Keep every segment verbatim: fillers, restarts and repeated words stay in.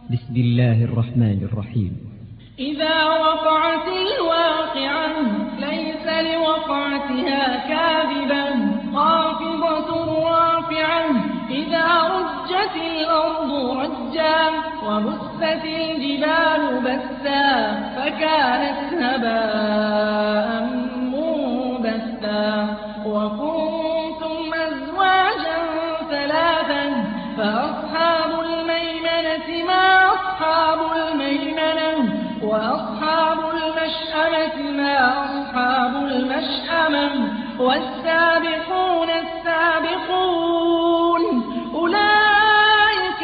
بسم الله الرحمن الرحيم. إذا وقعت الواقعة ليس لوقعتها كاذبة خافضة رافعة إذا رجت الأرض رجا وبست الجبال بسا فكانت هباء منبثا وكنتم أزواجا ثلاثا فأصحاب الميمنة ما أصحاب الميمنة وأصحاب المشأمة ما أصحاب المشأمة والسابقون السابقون أولئك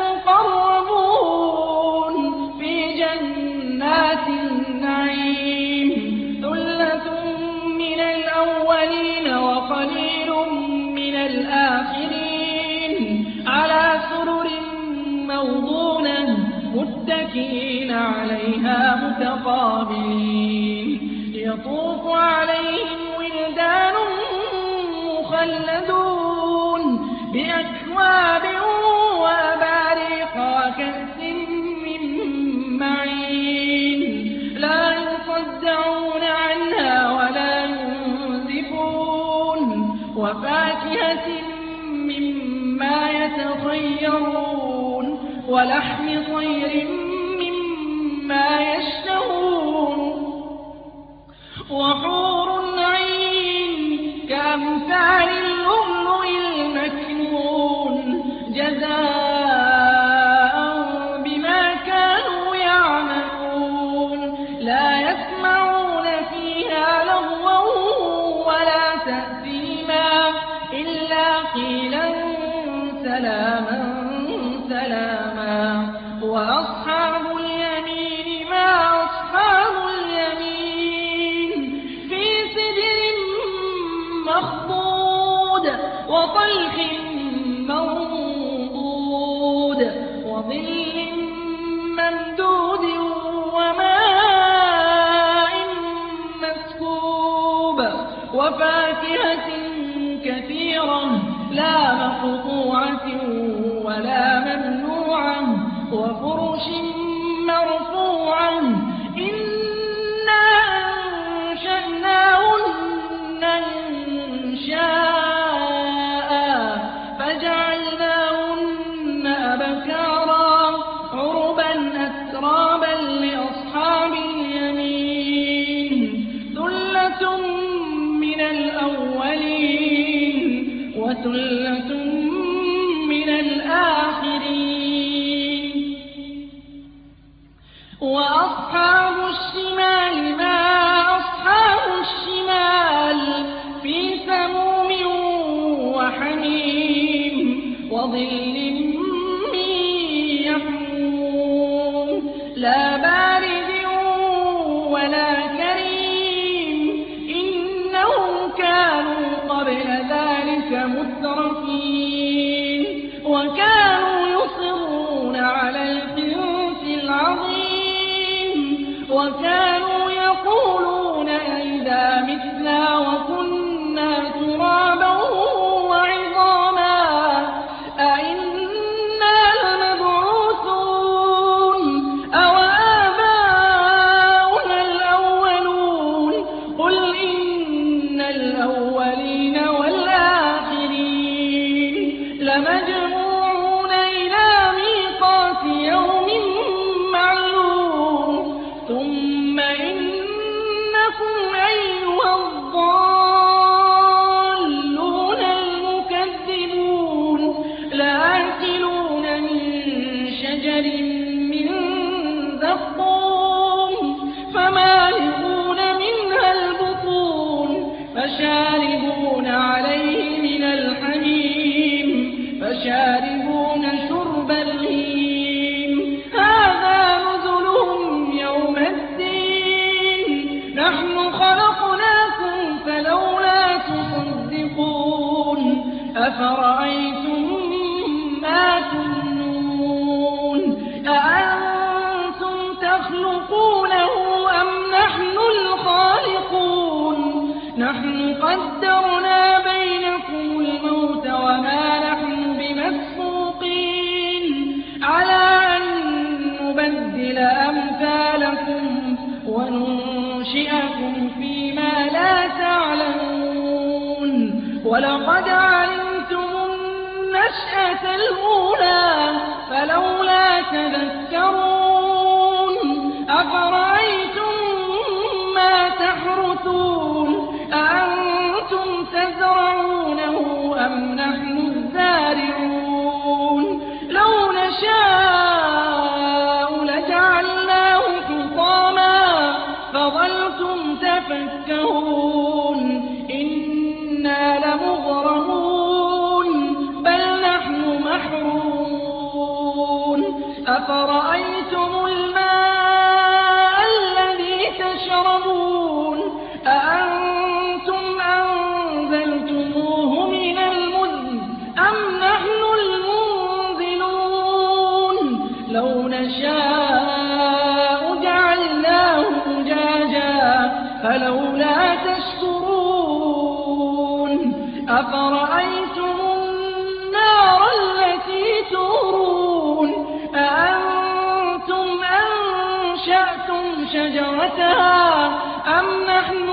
المقربون في جنات النعيم ثلة من الأولين وقليل من الآخرين على سرر موضونة متكئين عليها متقابلين يطوف عليهم ولدان مخلدون بأكواب وأباريق وكأس من معين لا يصدعون عنها ولا ينزفون وفاكهة مما يتخيرون ولحم طير مما يشتهون وحور عين كأمثال اللؤلؤ المكنون جزاء بما كانوا يعملون لا يسمعون فيها لغوا ولا تأثيما إلا قيلا سلاما سلاما وأصحاب اليمين ما أصحاب اليمين في سدر مخضود وطلح منضود وظل ممدود وماء مسكوب وفاكهة كثيرة لا مقطوعة ولا ممنوعة وفرش مرفوعة إنا أنشأناهن إنشاء فجعلناهن أبكارا عربا أترابا لأصحاب اليمين ثلة من الأولين وثلة من الآخرين وأصحاب الشمال ما أصحاب الشمال في سموم وحميم وظل من يحموم لا بارد ولا كريم إنهم كانوا قبل ذلك مترفين وكانوا يصرون على الحنث العظيم وكانوا يقولون أئذا متنا وكنا ترابا وعظاما أئنا لمبعوثون أو آباؤنا الأولون قل إن الأولين والآخرين لمجموعون إلى ميقات يوم معلوم ثم إنكم أيها الضالون المكذبون لآكلون من شجر من زقوم فمالئون منها البطون فشاربون عليه من الحميم فشاربون شرب الهيم هذا نزلهم يوم الدين نحن خلقناكم فلولا تصدقون أفرأيتم ما تمنون أأنتم تخلقونه أم نحن الخالقون نحن قدرنا بينكم وما نحن بمسبوقين على أن تذكرون أفرأيتم ما تحرثون أأنتم تزرعونه أم نحن الزارعون لو نشاء لجعلناه حطاما فظلتم تفكهون إنا لمغرمون بل نحن محرومون أفرأيتم الماء الذي تشربون أأنتم أنزلتموه من المزن أم نحن المنزلون لو نشاء جعلناه أجاجا فلولا تشكرون أفرأيتم النار التي تورون أأنتم أنشأتم شجرتها أم نحن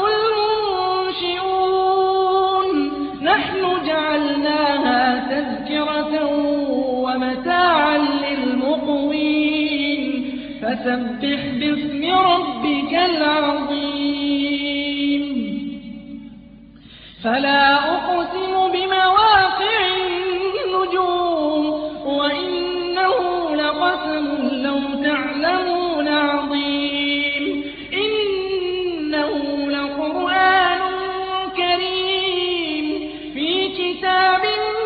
المنشئون نحن جعلناها تذكرة ومتاعا للمقوين فسبح باسم ربك العظيم فلا أقسم بمواقع النجوم وإنه لقسم لو تعلمون عظيم إنه لقرآن كريم في كتاب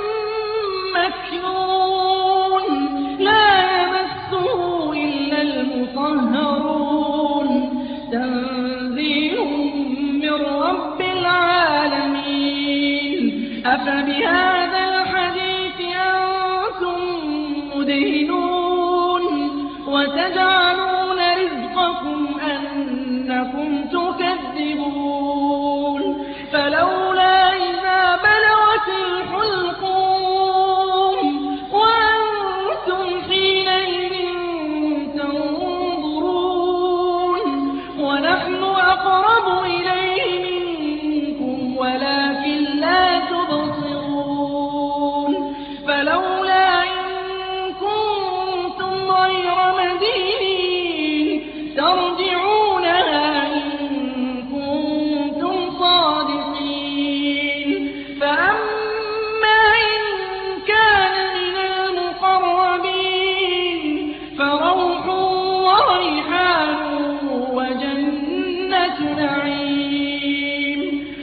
مكنون لا يمسه إلا المطهرون تنزيل من رب العالمين أفبهذا الحديث أنتم مدهنون وتجعلون رزقكم أنكم تكذبون فلولا إذا بلغت الحلقوم وأنتم حينئذ تنظرون ونحن أقرب إليه منكم ولكن لا تبصرون فلولا إن كنتم غير مدينين ترجعونها إن كنتم صادقين فأما إن كان من المقربين فروح وريحان وجنة نعيم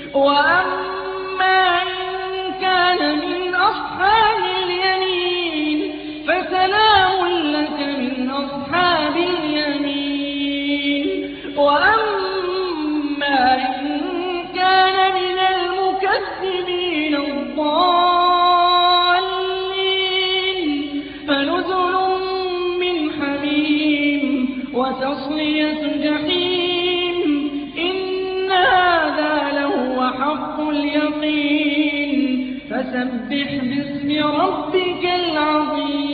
وأما إن كان من أصحاب اليمين فسلام لك من أصحاب اليمين وأما إن كان من المكذبين الضالين فنزل من حميم وتصلية جحيم إن هذا لهو حق اليقين فسبح باسم ربك العظيم